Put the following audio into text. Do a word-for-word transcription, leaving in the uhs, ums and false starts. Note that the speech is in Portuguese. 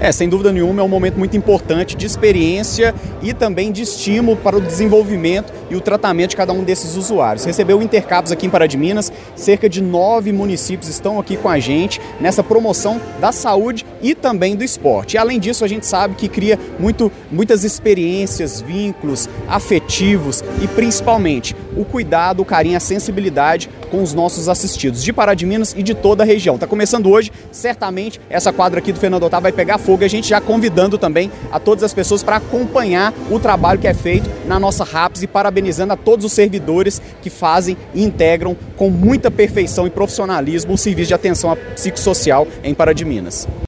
É, sem dúvida nenhuma, é um momento muito importante de experiência e também de estímulo para o desenvolvimento e o tratamento de cada um desses usuários. Recebeu o Intercampus aqui em Pará de Minas, cerca de nove municípios estão aqui com a gente nessa promoção da saúde e também do esporte. E além disso, a gente sabe que cria muito, muitas experiências, vínculos afetivos e principalmente o cuidado, o carinho, a sensibilidade com os nossos assistidos de Pará de Minas e de toda a região. Está começando hoje, certamente essa quadra aqui do Fernando Otávio vai pegar fogo, e a gente já convidando também a todas as pessoas para acompanhar o trabalho que é feito na nossa RAPS e parabenizando a todos os servidores que fazem e integram com muita perfeição e profissionalismo o serviço de atenção psicossocial em Pará de Minas.